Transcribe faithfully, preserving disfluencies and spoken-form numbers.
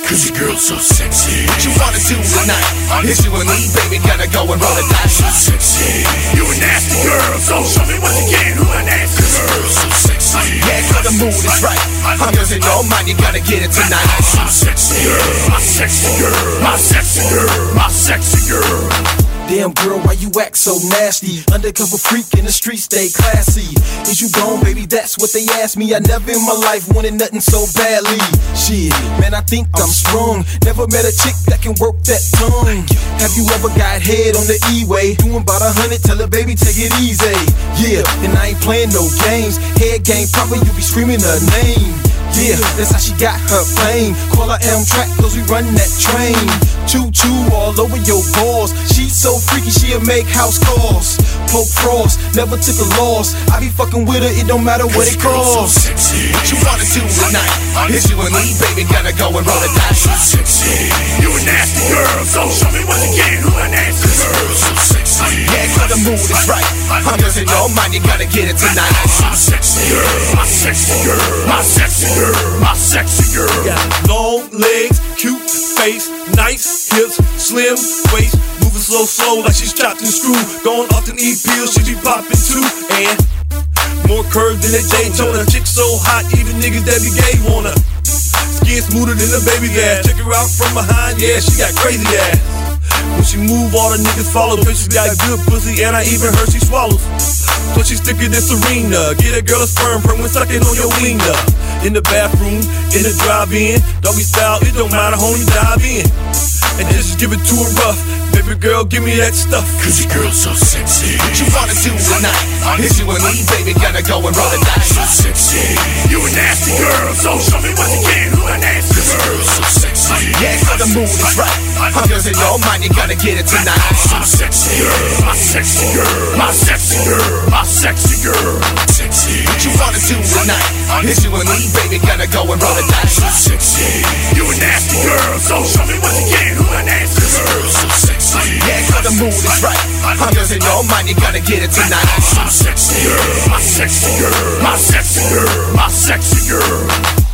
Cause your girl's so sexy. What you wanna do tonight? It's you and me, baby, gotta go and roll the dice. So sexy. You a nasty girl, so show me what you can. Who a nasty girl, so sexy. Yeah, cause the mood is right. I'm losing your mind, you gotta get it tonight. So sexy girl, my sexy girl, my sexy girl, my sexy girl. Damn girl, why you act so nasty? Undercover freak in the street, stay classy. Is you gone, baby? That's what they asked me. I never in my life wanted nothing so badly. Shit, man, I think I'm strong. Never met a chick that can work that tongue. Have you ever got head on the E-way? Doing about a hundred, tell her baby take it easy. Yeah, and I ain't playing no games. Head game proper, you be screaming her name. Yeah, that's how she got her fame. Call her Amtrak, cause we run that train. Choo-choo all over your balls. She's so freaky, she'll make house calls. Poke frost, never took a loss. I be fucking with her, it don't matter what it costs. So sexy. What you wanna do tonight? It's you and me, baby, gotta go and roll the dice. So sexy. You a nasty girl, so show me what you can. Who a nasty girl, so sexy. Yeah, cause the mood is right. I'm losing your mind, you gotta get it tonight. So sexy girl, my sexy girl, my sexy girl. My sexy girl. Got long legs, cute face, nice hips, slim waist, moving slow, slow like she's chopped and screwed. Going off the knee pills, she be popping too. And more curves than a Daytona. Chick so hot, even niggas that be gay wanna. Skin smoother than a baby ass. Check her out from behind, yeah, she got crazy ass. When she move, all the niggas follow. Bitch, she got good pussy, and I even heard she swallows. So she thicker than Serena. Get a girl a sperm print when sucking on your wiener. In the bathroom, in the drive-in, doggy style, it don't matter, homie, dive in. And just give it to her rough. Baby girl, give me that stuff. Cause your girl's so sexy. What you wanna do tonight? It's you and me, baby, gotta go and roll the dice. So sexy. You a nasty girl, so show me what you can. Who a nasty girl? Cause your girl's so sexy. Yeah, cause the mood is right. I'm losing your mind, you gotta get it tonight. So sexy girl, my sexy girl, my sexy girl, my sexy girl. Sexy. What you wanna do tonight? It's you and me, baby, gotta go and roll the dice. So sexy. You a nasty girl, so show me what you can. Who a nasty girl? So sexy. Yeah, cause the mood is right. I'm losing your mind, you gotta get it tonight. So sexy girl, my sexy girl, my sexy girl, my sexy girl.